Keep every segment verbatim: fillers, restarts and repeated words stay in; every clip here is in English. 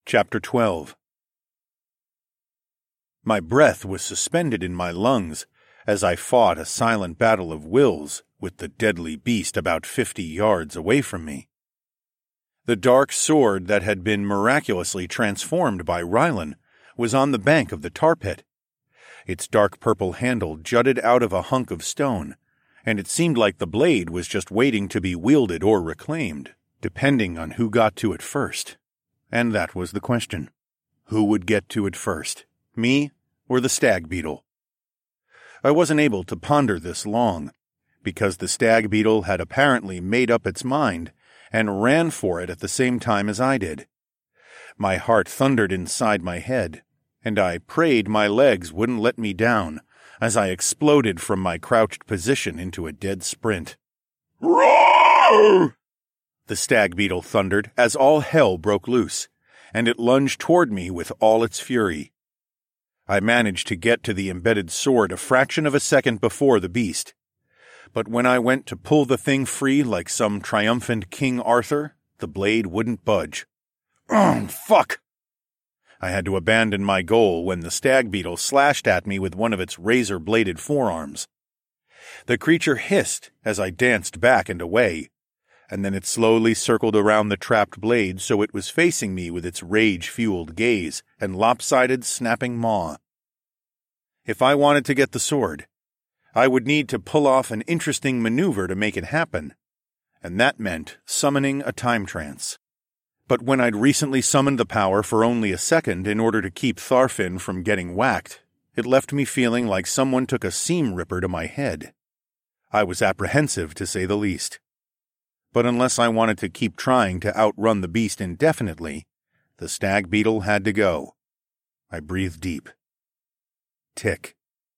Chapter twelve. My breath was suspended in my lungs as I fought a silent battle of wills with the deadly beast about fifty yards away from me. The dark sword that had been miraculously transformed by Rylan was on the bank of the tar pit. Its dark purple handle jutted out of a hunk of stone, and it seemed like the blade was just waiting to be wielded or reclaimed, depending on who got to it first. And that was the question. Who would get to it first, me or the stag beetle? I wasn't able to ponder this long, because the stag beetle had apparently made up its mind and ran for it at the same time as I did. My heart thundered inside my head, and I prayed my legs wouldn't let me down as I exploded from my crouched position into a dead sprint. Roar! The stag beetle thundered as all hell broke loose, and it lunged toward me with all its fury. I managed to get to the embedded sword a fraction of a second before the beast, but when I went to pull the thing free like some triumphant King Arthur, the blade wouldn't budge. Oh, fuck! I had to abandon my goal when the stag beetle slashed at me with one of its razor-bladed forearms. The creature hissed as I danced back and away, and then it slowly circled around the trapped blade so it was facing me with its rage-fueled gaze and lopsided, snapping maw. If I wanted to get the sword, I would need to pull off an interesting maneuver to make it happen, and that meant summoning a time trance. But when I'd recently summoned the power for only a second in order to keep Tharfin from getting whacked, it left me feeling like someone took a seam ripper to my head. I was apprehensive, to say the least. But unless I wanted to keep trying to outrun the beast indefinitely, the stag beetle had to go. I breathed deep. Tick.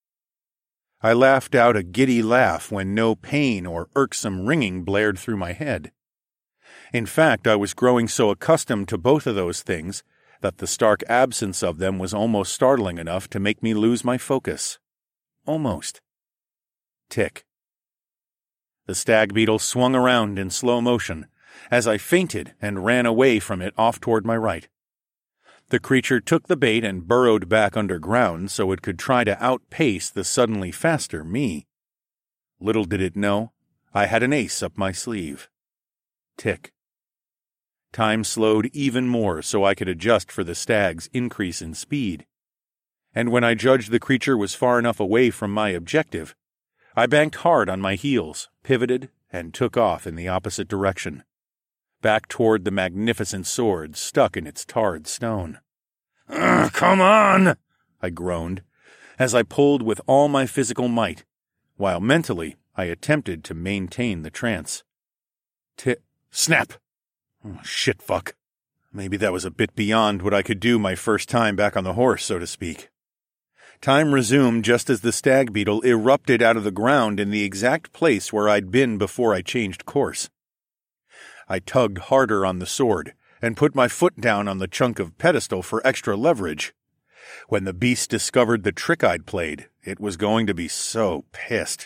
I laughed out a giddy laugh when no pain or irksome ringing blared through my head. In fact, I was growing so accustomed to both of those things that the stark absence of them was almost startling enough to make me lose my focus. Almost. Tick. The stag beetle swung around in slow motion as I feinted and ran away from it off toward my right. The creature took the bait and burrowed back underground so it could try to outpace the suddenly faster me. Little did it know, I had an ace up my sleeve. Tick. Time slowed even more so I could adjust for the stag's increase in speed. And when I judged the creature was far enough away from my objective, I banked hard on my heels, pivoted, and took off in the opposite direction, back toward the magnificent sword stuck in its tarred stone. "Ugh, come on!" I groaned, as I pulled with all my physical might, while mentally I attempted to maintain the trance. Ti- Snap! Oh, shit fuck. Maybe that was a bit beyond what I could do my first time back on the horse, so to speak. Time resumed just as the stag beetle erupted out of the ground in the exact place where I'd been before I changed course. I tugged harder on the sword and put my foot down on the chunk of pedestal for extra leverage. When the beast discovered the trick I'd played, it was going to be so pissed.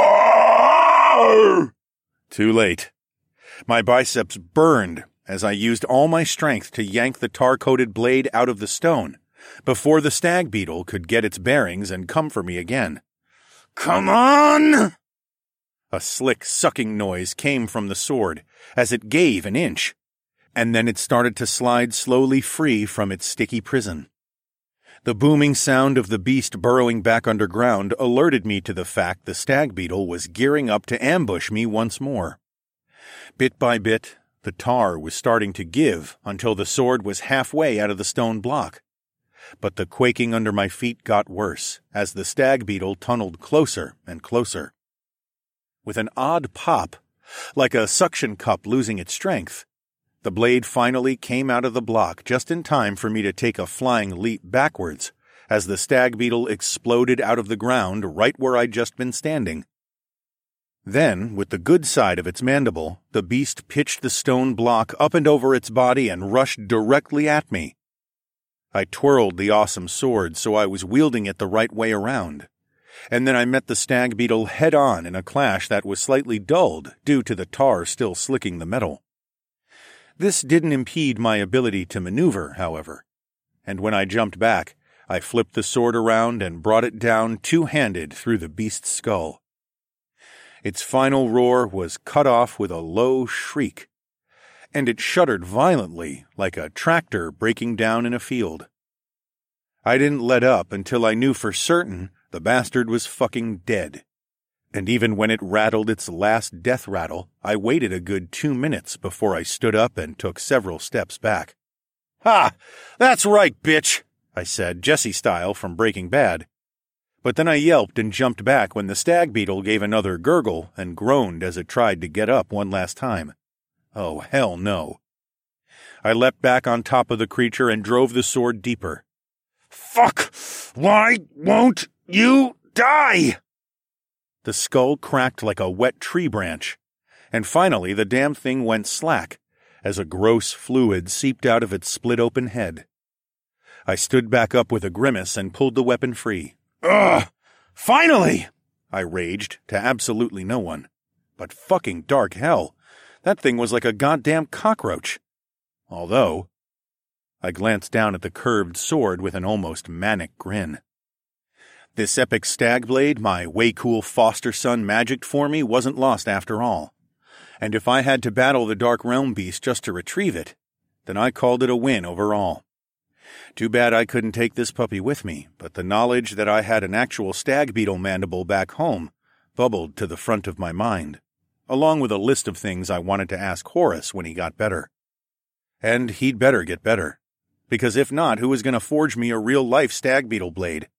Roar! Too late. My biceps burned as I used all my strength to yank the tar-coated blade out of the stone before the stag beetle could get its bearings and come for me again. "Come on!" A slick sucking noise came from the sword as it gave an inch, and then it started to slide slowly free from its sticky prison. The booming sound of the beast burrowing back underground alerted me to the fact the stag beetle was gearing up to ambush me once more. Bit by bit, the tar was starting to give until the sword was halfway out of the stone block. But the quaking under my feet got worse as the stag beetle tunneled closer and closer. With an odd pop, like a suction cup losing its strength, the blade finally came out of the block just in time for me to take a flying leap backwards as the stag beetle exploded out of the ground right where I'd just been standing. Then, with the good side of its mandible, the beast pitched the stone block up and over its body and rushed directly at me. I twirled the awesome sword so I was wielding it the right way around, and then I met the stag beetle head-on in a clash that was slightly dulled due to the tar still slicking the metal. This didn't impede my ability to maneuver, however, and when I jumped back, I flipped the sword around and brought it down two-handed through the beast's skull. Its final roar was cut off with a low shriek, and it shuddered violently like a tractor breaking down in a field. I didn't let up until I knew for certain the bastard was fucking dead. And even when it rattled its last death rattle, I waited a good two minutes before I stood up and took several steps back. "Ha! That's right, bitch!" I said, Jesse style from Breaking Bad. But then I yelped and jumped back when the stag beetle gave another gurgle and groaned as it tried to get up one last time. Oh, hell no. I leapt back on top of the creature and drove the sword deeper. "Fuck! Why won't you die?" The skull cracked like a wet tree branch, and finally the damn thing went slack as a gross fluid seeped out of its split-open head. I stood back up with a grimace and pulled the weapon free. "Ugh! Finally!" I raged to absolutely no one. But fucking dark hell, that thing was like a goddamn cockroach. Although... I glanced down at the curved sword with an almost manic grin. This epic stag blade my way-cool foster son magicked for me wasn't lost after all. And if I had to battle the Dark Realm beast just to retrieve it, then I called it a win overall. Too bad I couldn't take this puppy with me, but the knowledge that I had an actual stag beetle mandible back home bubbled to the front of my mind, along with a list of things I wanted to ask Horace when he got better. And he'd better get better, because if not, who was going to forge me a real-life stag beetle blade?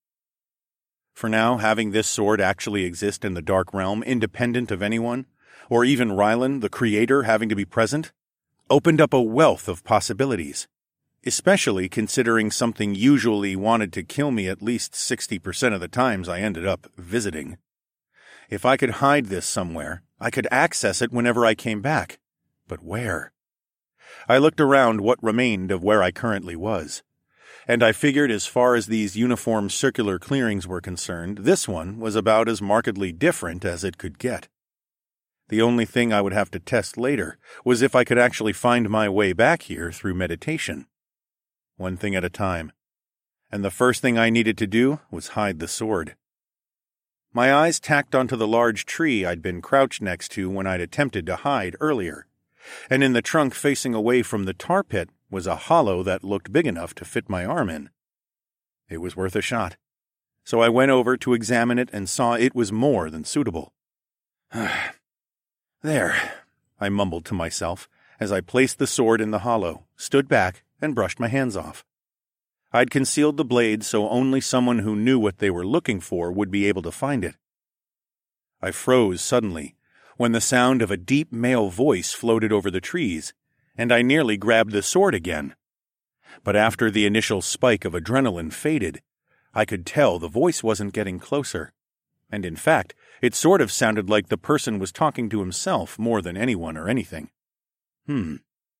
For now, having this sword actually exist in the Dark Realm independent of anyone, or even Rylan, the creator, having to be present, opened up a wealth of possibilities, especially considering something usually wanted to kill me at least sixty percent of the times I ended up visiting. If I could hide this somewhere, I could access it whenever I came back. But where? I looked around what remained of where I currently was, and I figured as far as these uniform circular clearings were concerned, this one was about as markedly different as it could get. The only thing I would have to test later was if I could actually find my way back here through meditation. One thing at a time. And the first thing I needed to do was hide the sword. My eyes tacked onto the large tree I'd been crouched next to when I'd attempted to hide earlier, and in the trunk facing away from the tar pit was a hollow that looked big enough to fit my arm in. It was worth a shot, so I went over to examine it and saw it was more than suitable. "There," I mumbled to myself as I placed the sword in the hollow, stood back, and brushed my hands off. I'd concealed the blade so only someone who knew what they were looking for would be able to find it. I froze suddenly when the sound of a deep male voice floated over the trees, and I nearly grabbed the sword again. But after the initial spike of adrenaline faded, I could tell the voice wasn't getting closer, and in fact, it sort of sounded like the person was talking to himself more than anyone or anything. Hmm.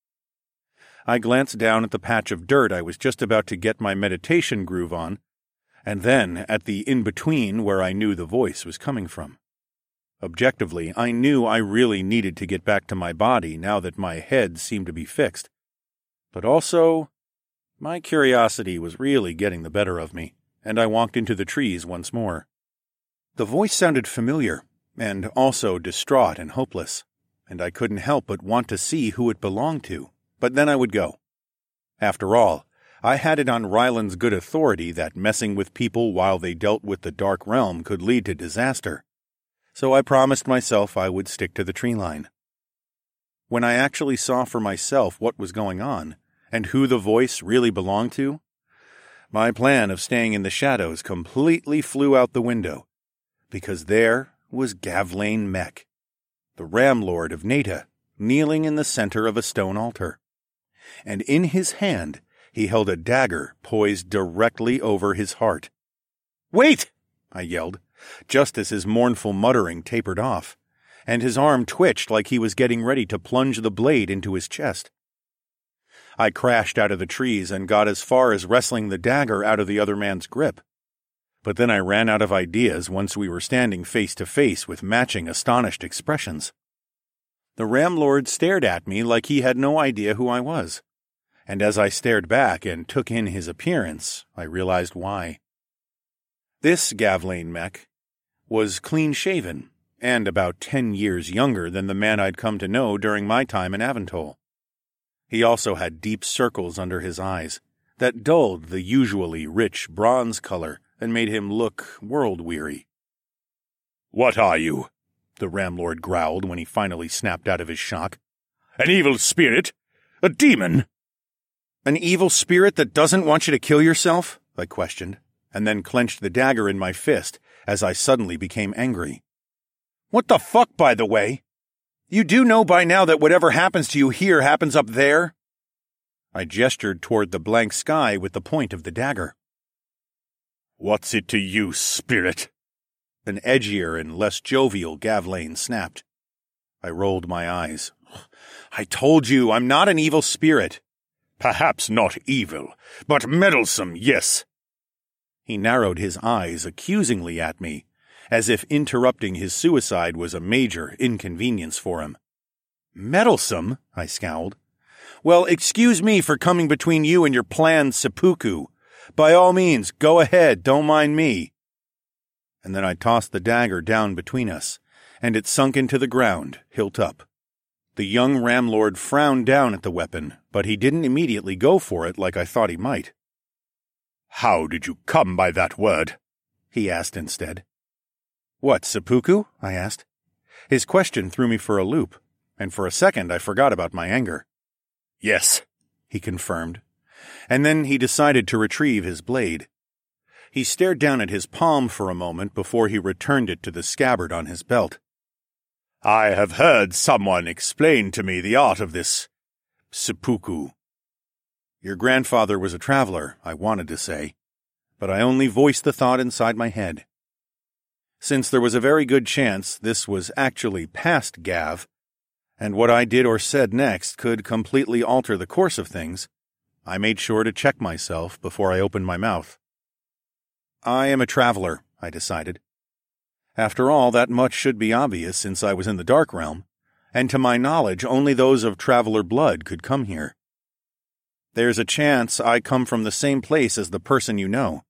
I glanced down at the patch of dirt I was just about to get my meditation groove on, and then at the in-between where I knew the voice was coming from. Objectively, I knew I really needed to get back to my body now that my head seemed to be fixed. But also, my curiosity was really getting the better of me, and I walked into the trees once more. The voice sounded familiar, and also distraught and hopeless, and I couldn't help but want to see who it belonged to, but then I would go. After all, I had it on Ryland's good authority that messing with people while they dealt with the Dark Realm could lead to disaster, so I promised myself I would stick to the tree line. When I actually saw for myself what was going on, and who the voice really belonged to, my plan of staying in the shadows completely flew out the window, because there was Gavlane Mek, the Ram Lord of Neta, kneeling in the center of a stone altar. And in his hand he held a dagger poised directly over his heart. "Wait!" I yelled, just as his mournful muttering tapered off, and his arm twitched like he was getting ready to plunge the blade into his chest. I crashed out of the trees and got as far as wrestling the dagger out of the other man's grip. But then I ran out of ideas once we were standing face to face with matching astonished expressions. The Ramlord stared at me like he had no idea who I was, and as I stared back and took in his appearance, I realized why. This Gavlain mech was clean-shaven, and about ten years younger than the man I'd come to know during my time in Aventol. He also had deep circles under his eyes that dulled the usually rich bronze color and made him look world-weary. "What are you?" the Ramlord growled when he finally snapped out of his shock. "An evil spirit? A demon?" "An evil spirit that doesn't want you to kill yourself?" I questioned, and then clenched the dagger in my fist as I suddenly became angry. "What the fuck, by the way? You do know by now that whatever happens to you here happens up there?" I gestured toward the blank sky with the point of the dagger. "What's it to you, spirit?" An edgier and less jovial Gavlain snapped. I rolled my eyes. "I told you, I'm not an evil spirit." "Perhaps not evil, but meddlesome, yes." He narrowed his eyes accusingly at me, as if interrupting his suicide was a major inconvenience for him. "Meddlesome?" I scowled. "Well, excuse me for coming between you and your planned seppuku. By all means, go ahead, don't mind me." And then I tossed the dagger down between us, and it sunk into the ground, hilt up. The young Ramlord frowned down at the weapon, but he didn't immediately go for it like I thought he might. "How did you come by that word?" he asked instead. "What, seppuku?" I asked. His question threw me for a loop, and for a second I forgot about my anger. "Yes," he confirmed, and then he decided to retrieve his blade. He stared down at his palm for a moment before he returned it to the scabbard on his belt. "I have heard someone explain to me the art of this seppuku." Your grandfather was a traveler, I wanted to say, but I only voiced the thought inside my head. Since there was a very good chance this was actually past Gav, and what I did or said next could completely alter the course of things, I made sure to check myself before I opened my mouth. "I am a traveler," I decided. After all, that much should be obvious since I was in the Dark Realm, and to my knowledge only those of traveler blood could come here. "There's a chance I come from the same place as the person you know."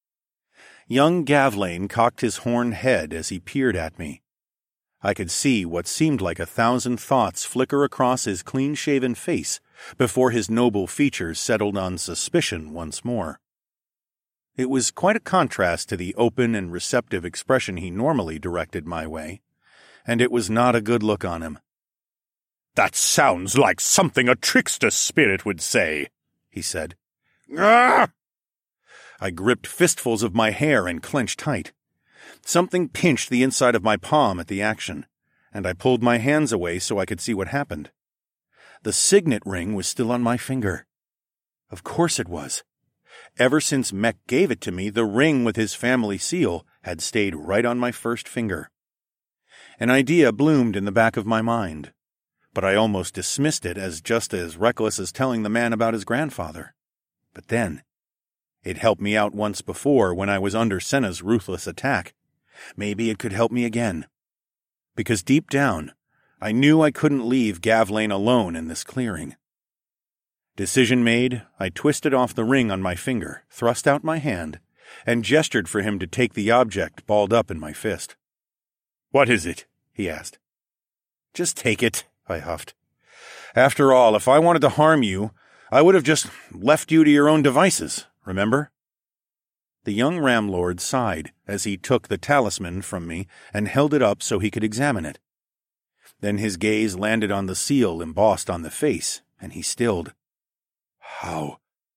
Young Gavlain cocked his horned head as he peered at me. I could see what seemed like a thousand thoughts flicker across his clean-shaven face before his noble features settled on suspicion once more. It was quite a contrast to the open and receptive expression he normally directed my way, and it was not a good look on him. "That sounds like something a trickster spirit would say," he said. "Ah!" I gripped fistfuls of my hair and clenched tight. Something pinched the inside of my palm at the action, and I pulled my hands away so I could see what happened. The signet ring was still on my finger. Of course it was. Ever since Mech gave it to me, the ring with his family seal had stayed right on my first finger. An idea bloomed in the back of my mind, but I almost dismissed it as just as reckless as telling the man about his grandfather. But then, it helped me out once before when I was under Senna's ruthless attack. Maybe it could help me again. Because deep down, I knew I couldn't leave Gavlain alone in this clearing. Decision made, I twisted off the ring on my finger, thrust out my hand, and gestured for him to take the object balled up in my fist. "What is it?" he asked. "Just take it," I huffed. "After all, if I wanted to harm you, I would have just left you to your own devices, remember?" The young Ramlord sighed as he took the talisman from me and held it up so he could examine it. Then his gaze landed on the seal embossed on the face, and he stilled. "How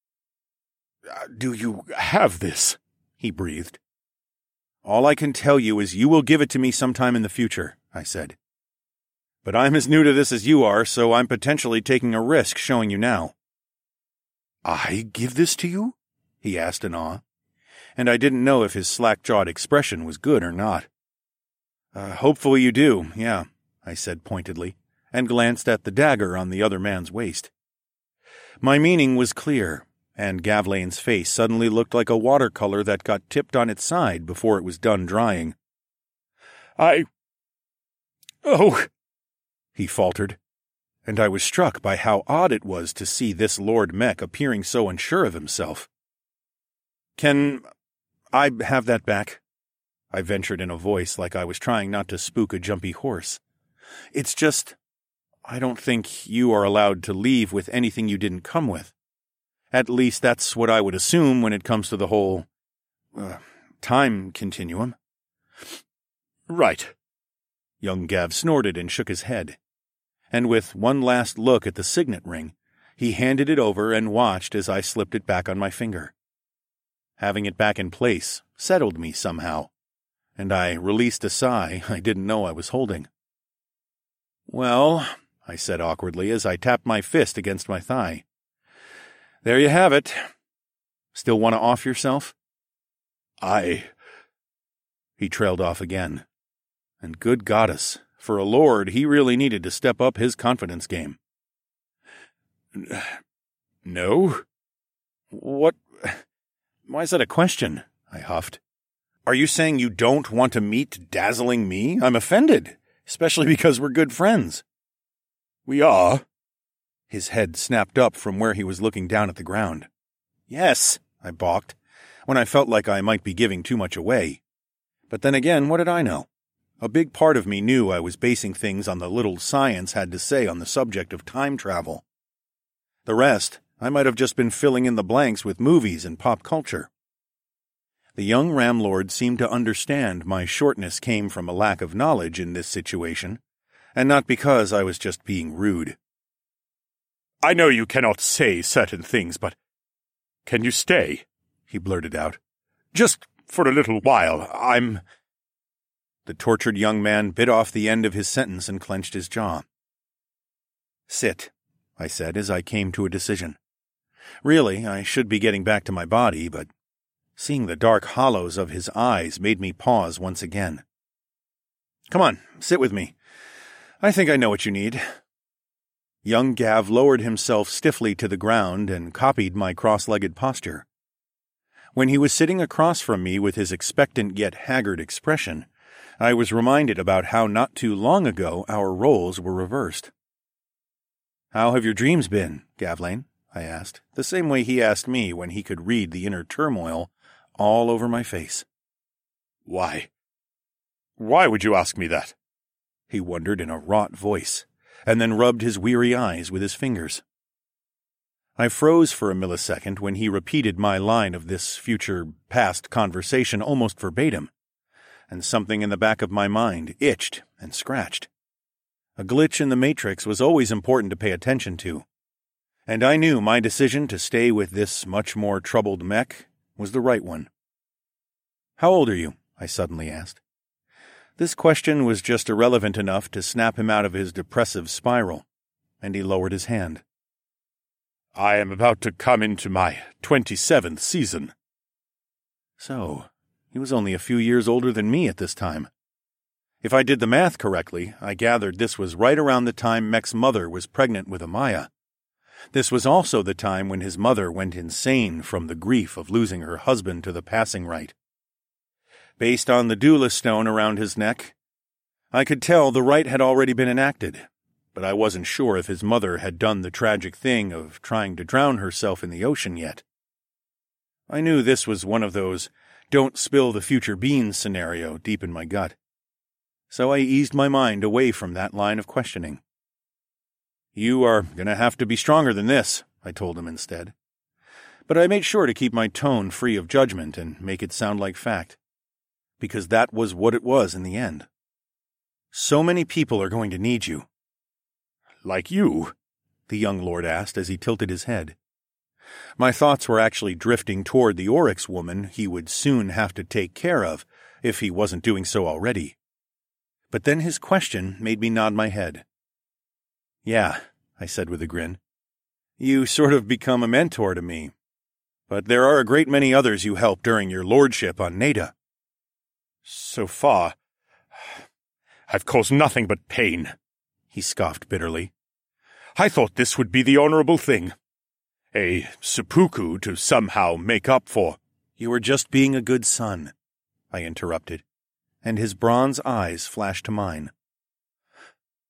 do you have this?" he breathed. "All I can tell you is you will give it to me sometime in the future," I said. "But I'm as new to this as you are, so I'm potentially taking a risk showing you now." "I give this to you?" he asked in awe, and I didn't know if his slack-jawed expression was good or not. Uh, hopefully you do, yeah, I said pointedly, and glanced at the dagger on the other man's waist. My meaning was clear, and Gavlain's face suddenly looked like a watercolor that got tipped on its side before it was done drying. I... Oh... he faltered, and I was struck by how odd it was to see this Lord Mech appearing so unsure of himself. "Can I have that back?" I ventured in a voice like I was trying not to spook a jumpy horse. "It's just, I don't think you are allowed to leave with anything you didn't come with. At least that's what I would assume when it comes to the whole, uh, time continuum." "Right." Young Gav snorted and shook his head, and with one last look at the signet ring, he handed it over and watched as I slipped it back on my finger. Having it back in place settled me somehow, and I released a sigh I didn't know I was holding. "Well," I said awkwardly as I tapped my fist against my thigh, "there you have it. Still want to off yourself?" I... He trailed off again. And good goddess, for a lord, he really needed to step up his confidence game. "No? What? Why is that a question?" I huffed. "Are you saying you don't want to meet dazzling me? I'm offended, especially because we're good friends." "We are?" His head snapped up from where he was looking down at the ground. "Yes," I balked, when I felt like I might be giving too much away. But then again, what did I know? A big part of me knew I was basing things on the little science had to say on the subject of time travel. The rest, I might have just been filling in the blanks with movies and pop culture. The young Ramlord seemed to understand my shortness came from a lack of knowledge in this situation, and not because I was just being rude. "I know you cannot say certain things, but can you stay?" he blurted out. "Just for a little while. I'm—" The tortured young man bit off the end of his sentence and clenched his jaw. "Sit," I said as I came to a decision. Really, I should be getting back to my body, but seeing the dark hollows of his eyes made me pause once again. "Come on, sit with me. I think I know what you need." Young Gav lowered himself stiffly to the ground and copied my cross-legged posture. When he was sitting across from me with his expectant yet haggard expression, I was reminded about how not too long ago our roles were reversed. "How have your dreams been, Gavlane?" I asked, the same way he asked me when he could read the inner turmoil all over my face. "Why? Why would you ask me that?" he wondered in a wrought voice, and then rubbed his weary eyes with his fingers. I froze for a millisecond when he repeated my line of this future-past conversation almost verbatim, and something in the back of my mind itched and scratched. A glitch in the Matrix was always important to pay attention to, and I knew my decision to stay with this much more troubled mech was the right one. "How old are you?" I suddenly asked. This question was just irrelevant enough to snap him out of his depressive spiral, and he lowered his hand. "I am about to come into my twenty-seventh season." So, he was only a few years older than me at this time. If I did the math correctly, I gathered this was right around the time Mech's mother was pregnant with Amaya. This was also the time when his mother went insane from the grief of losing her husband to the passing rite. Based on the duelist stone around his neck, I could tell the rite had already been enacted, but I wasn't sure if his mother had done the tragic thing of trying to drown herself in the ocean yet. I knew this was one of those don't spill the future beans scenario deep in my gut. So I eased my mind away from that line of questioning. "You are going to have to be stronger than this," I told him instead. But I made sure to keep my tone free of judgment and make it sound like fact, because that was what it was in the end. "So many people are going to need you." "Like you?" the young lord asked as he tilted his head. My thoughts were actually drifting toward the Oryx woman he would soon have to take care of, if he wasn't doing so already. But then his question made me nod my head. "Yeah," I said with a grin. "You sort of become a mentor to me. But there are a great many others you helped during your lordship on Neda." "So far, I've caused nothing but pain," he scoffed bitterly. "I thought this would be the honorable thing. A seppuku to somehow make up for—" "You were just being a good son," I interrupted, and his bronze eyes flashed to mine.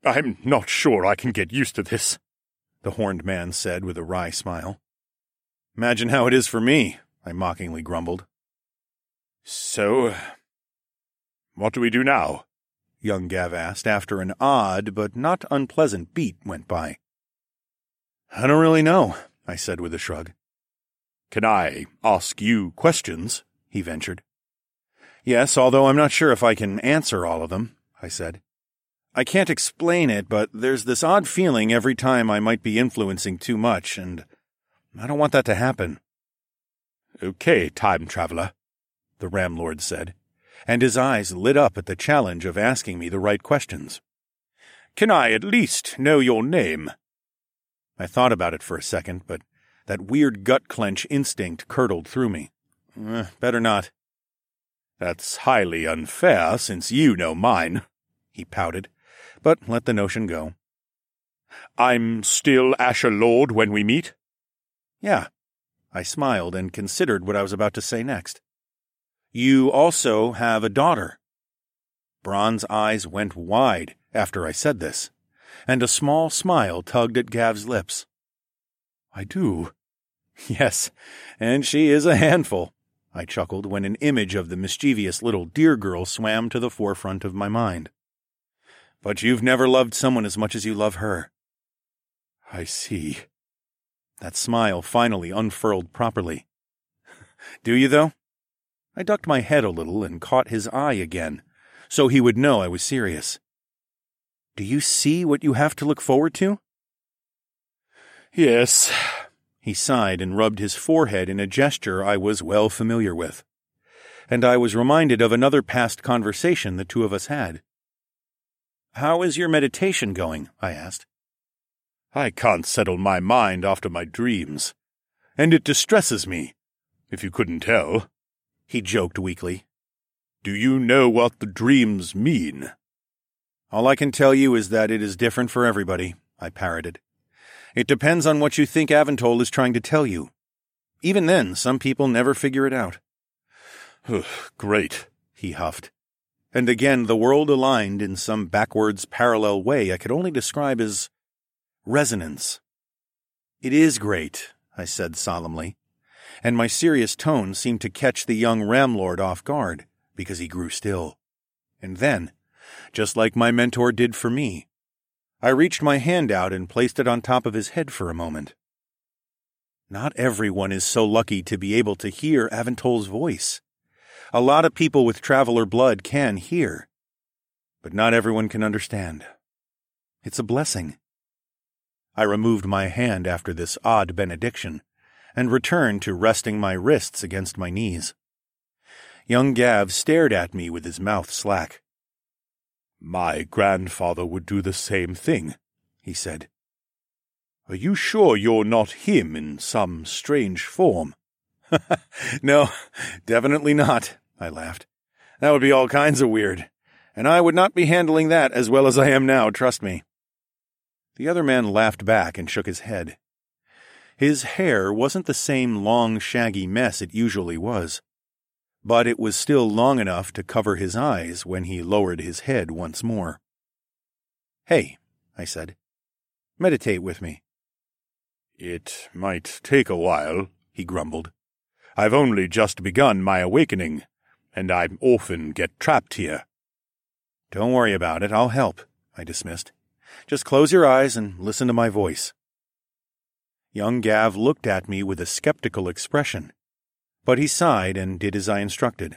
I'm not sure I can get used to this, the horned man said with a wry smile. Imagine how it is for me, I mockingly grumbled. So, what do we do now? Young Gav asked after an odd but not unpleasant beat went by. I don't really know, I said with a shrug. Can I ask you questions? He ventured. Yes, although I'm not sure if I can answer all of them, I said. I can't explain it, but there's this odd feeling every time I might be influencing too much, and I don't want that to happen. Okay, time traveler, the Ramlord said, and his eyes lit up at the challenge of asking me the right questions. Can I at least know your name? I thought about it for a second, but that weird gut-clench instinct curdled through me. Eh, better not. That's highly unfair, since you know mine, he pouted, but let the notion go. I'm still Asher Lord when we meet? Yeah. I smiled and considered what I was about to say next. You also have a daughter. Bronn's eyes went wide after I said this, and a small smile tugged at Gav's lips. I do. Yes, and she is a handful, I chuckled when an image of the mischievous little deer girl swam to the forefront of my mind. But you've never loved someone as much as you love her. I see. That smile finally unfurled properly. Do you, though? I ducked my head a little and caught his eye again, so he would know I was serious. Do you see what you have to look forward to? Yes. He sighed and rubbed his forehead in a gesture I was well familiar with. And I was reminded of another past conversation the two of us had. How is your meditation going? I asked. I can't settle my mind after my dreams, and it distresses me, if you couldn't tell, he joked weakly. Do you know what the dreams mean? All I can tell you is that it is different for everybody, I parroted. It depends on what you think Aventol is trying to tell you. Even then, some people never figure it out. Great, he huffed. And again the world aligned in some backwards parallel way I could only describe as resonance. It is great, I said solemnly, and my serious tone seemed to catch the young Ramlord off guard, because he grew still. And then, just like my mentor did for me, I reached my hand out and placed it on top of his head for a moment. Not everyone is so lucky to be able to hear Aventol's voice. A lot of people with Traveler blood can hear, but not everyone can understand. It's a blessing. I removed my hand after this odd benediction, and returned to resting my wrists against my knees. Young Gav stared at me with his mouth slack. My grandfather would do the same thing, he said. Are you sure you're not him in some strange form? No, definitely not, I laughed. That would be all kinds of weird, and I would not be handling that as well as I am now, trust me. The other man laughed back and shook his head. His hair wasn't the same long, shaggy mess it usually was, but it was still long enough to cover his eyes when he lowered his head once more. Hey, I said, meditate with me. It might take a while, he grumbled. I've only just begun my awakening, and I often get trapped here. Don't worry about it, I'll help, I dismissed. Just close your eyes and listen to my voice. Young Gav looked at me with a skeptical expression, but he sighed and did as I instructed.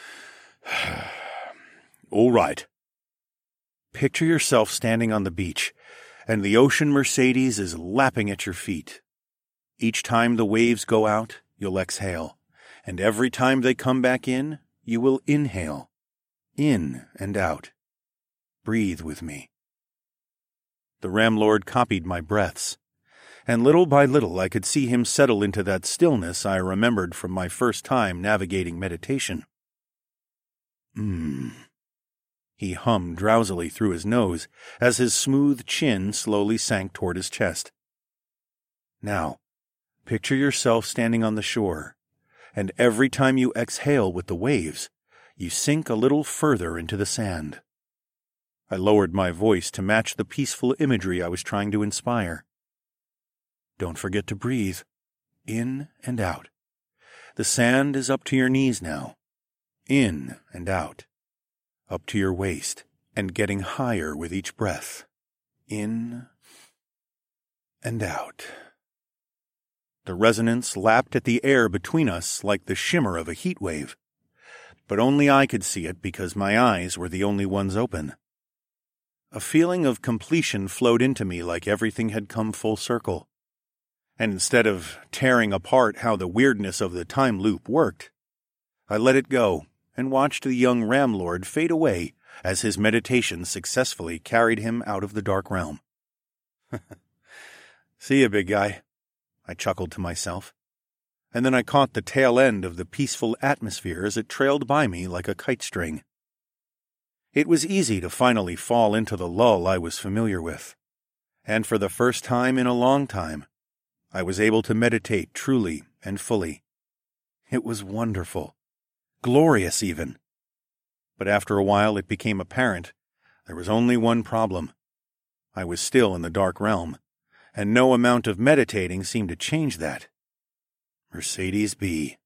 All right. Picture yourself standing on the beach, and the ocean Mercedes is lapping at your feet. Each time the waves go out, you'll exhale, and every time they come back in, you will inhale. In and out. Breathe with me. The Ramlord copied my breaths, and little by little I could see him settle into that stillness I remembered from my first time navigating meditation. Mmm. He hummed drowsily through his nose as his smooth chin slowly sank toward his chest. Now, picture yourself standing on the shore, and every time you exhale with the waves, you sink a little further into the sand. I lowered my voice to match the peaceful imagery I was trying to inspire. Don't forget to breathe. In and out. The sand is up to your knees now. In and out. Up to your waist, and getting higher with each breath. In and out. The resonance lapped at the air between us like the shimmer of a heat wave. But only I could see it because my eyes were the only ones open. A feeling of completion flowed into me like everything had come full circle. And instead of tearing apart how the weirdness of the time loop worked, I let it go and watched the young Ram Lord fade away as his meditation successfully carried him out of the dark realm. See ya, big guy, I chuckled to myself, and then I caught the tail end of the peaceful atmosphere as it trailed by me like a kite string. It was easy to finally fall into the lull I was familiar with, and for the first time in a long time, I was able to meditate truly and fully. It was wonderful, glorious even. But after a while it became apparent there was only one problem. I was still in the dark realm, and no amount of meditating seemed to change that. Mercedes B.